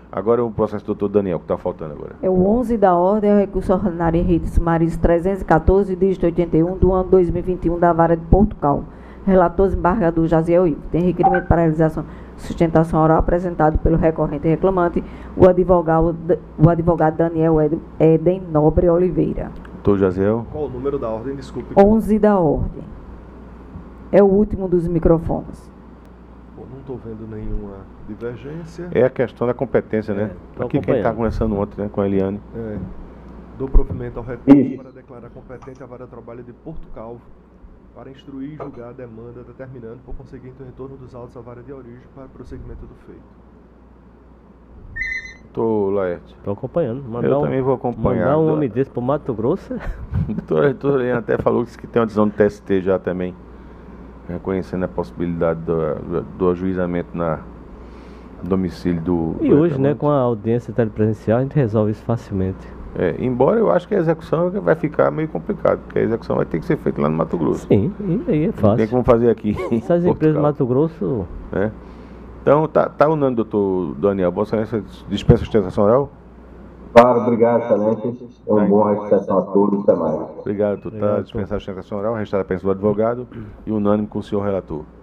Agora o processo do doutor Daniel, que está faltando agora. É o 11 da ordem, é o recurso ordinário em ritos sumários 314, dígito 81, do ano 2021, da Vara de Portugal. Relator, desembargador Jaziel Ivo. Tem requerimento para realização de sustentação oral apresentado pelo recorrente e reclamante, o advogado Daniel Eden Nobre Oliveira. Doutor Jaziel. Qual o número da ordem? Desculpe. 11 da ordem. É o último dos microfones. Bom, não estou vendo nenhuma divergência. É a questão da competência, né? Aqui quem está conversando ontem, né, com a Eliane. Dou provimento ao recurso para declarar competente a Vara de Trabalho de Porto Calvo para instruir e julgar a demanda, determinando, por conseguinte, o retorno dos autos à vara de origem para o prosseguimento do feito. Doutor Laerte. Estou acompanhando. Eu também vou acompanhar. Mandar um homem desse para o Mato Grosso. Doutor Eliane até falou que tem uma decisão do TST já também, reconhecendo a possibilidade do ajuizamento na domicílio do... E hoje, né, com a audiência telepresencial, a gente resolve isso facilmente. Embora eu acho que a execução vai ficar meio complicado, porque a execução vai ter que ser feita lá no Mato Grosso. Sim, e aí é fácil. Não tem como fazer aqui. Essas empresas do Mato Grosso... Então, tá unânime, doutor Daniel. Vossa Excelência dispensa a sustentação oral? Claro, obrigado, excelência. Uma boa recepção a todos. Até mais. Obrigado, doutor. Tá dispensar a sustentação oral, restada a pensa do advogado e unânime com o senhor relator.